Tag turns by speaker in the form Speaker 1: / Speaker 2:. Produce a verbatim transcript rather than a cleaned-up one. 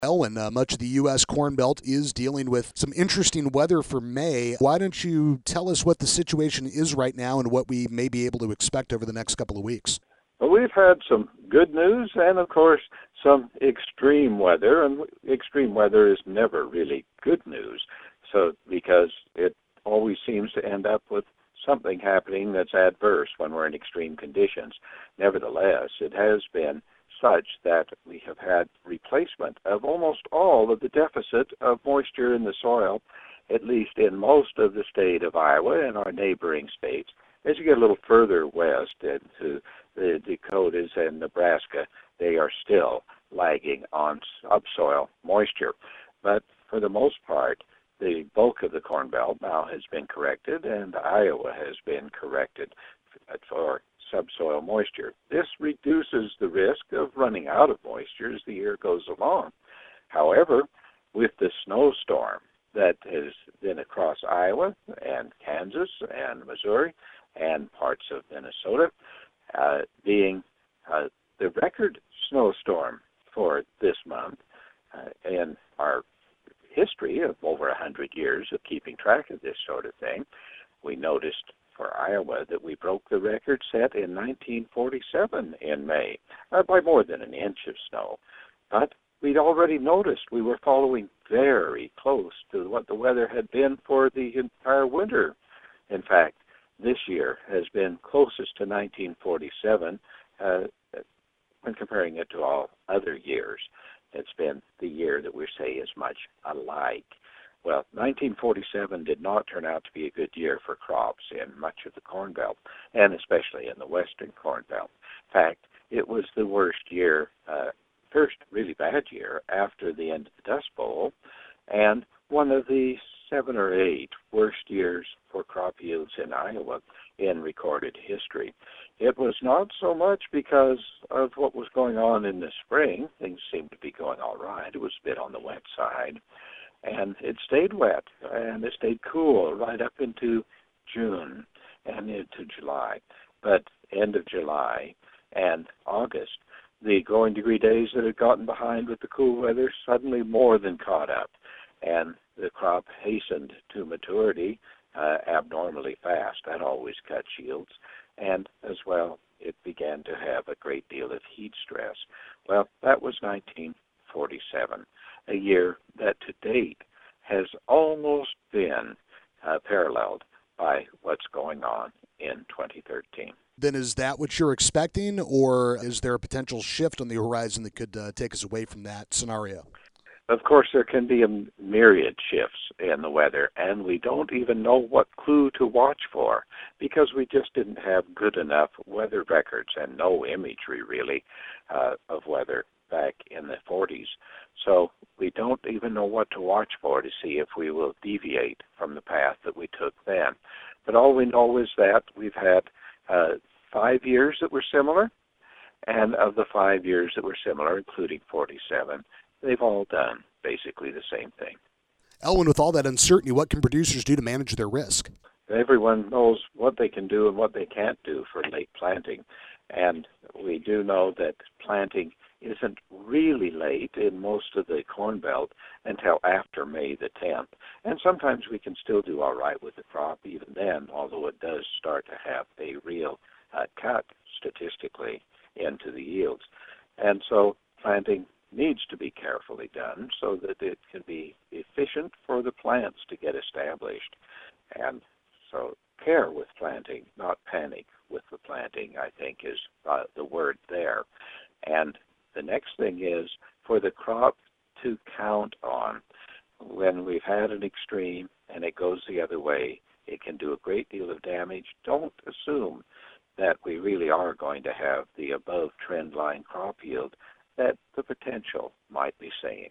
Speaker 1: Elwin, uh, much of the U S. Corn Belt is dealing with some interesting weather for May. Why don't you tell us what the situation is right now and what we may be able to expect over the next couple of weeks?
Speaker 2: Well, we've had some good news and, of course, some extreme weather, and extreme weather is never really good news. So, because it always seems to end up with something happening that's adverse when we're in extreme conditions. Nevertheless, it has been such that we have had replacement of almost all of the deficit of moisture in the soil, at least in most of the state of Iowa and our neighboring states. As you get a little further west into the Dakotas and Nebraska, they are still lagging on subsoil moisture. But for the most part, the bulk of the Corn Belt now has been corrected, and Iowa has been corrected for subsoil moisture. This reduces the risk of running out of moisture as the year goes along. However, with the snowstorm that has been across Iowa and Kansas and Missouri and parts of Minnesota, uh, being uh, the record snowstorm for this month uh, in our history of over one hundred years of keeping track of this sort of thing, we noticed for Iowa that we broke the record set in nineteen forty-seven in May uh, by more than an inch of snow. But we'd already noticed we were following very close to what the weather had been for the entire winter. In fact, this year has been closest to nineteen forty-seven uh, when comparing it to all other years. It's been the year that we say is much alike. Well, nineteen forty-seven did not turn out to be a good year for crops in much of the Corn Belt, and especially in the western Corn Belt. In fact, it was the worst year, uh, first really bad year after the end of the Dust Bowl, and one of the seven or eight worst years for crop yields in Iowa in recorded history. It was not so much because of what was going on in the spring. Things seemed to be going all right. It was a bit on the wet side. And it stayed wet, and it stayed cool right up into June and into July. But end of July and August, the growing degree days that had gotten behind with the cool weather suddenly more than caught up, and the crop hastened to maturity uh, abnormally fast. That always cuts yields. And as well, it began to have a great deal of heat stress. Well, that was nineteen forty-seven, a year that to date has almost been uh, paralleled by what's going on in twenty thirteen.
Speaker 1: Then is that what you're expecting, or is there a potential shift on the horizon that could uh, take us away from that scenario?
Speaker 2: Of course, there can be a myriad shifts in the weather, and we don't even know what clue to watch for because we just didn't have good enough weather records and no imagery, really, uh, of weather back in the forties. So we don't even know what to watch for to see if we will deviate from the path that we took then. But all we know is that we've had uh, five years that were similar, and of the five years that were similar, including forty-seven, they've all done basically the same thing.
Speaker 1: Elwin, with all that uncertainty, what can producers do to manage their risk?
Speaker 2: Everyone knows what they can do and what they can't do for late planting. And we do know that planting isn't really late in most of the Corn Belt until after May the tenth. And sometimes we can still do all right with the crop even then, although it does start to have a real uh, cut statistically into the yields. And so planting needs to be carefully done so that it can be efficient for the plants to get established. And so care with planting, not panic with the planting, I think is uh, the word there. And the next thing is for the crop to count on. When we've had an extreme and it goes the other way, it can do a great deal of damage. Don't assume that we really are going to have the above trend line crop yield that the potential might be saying.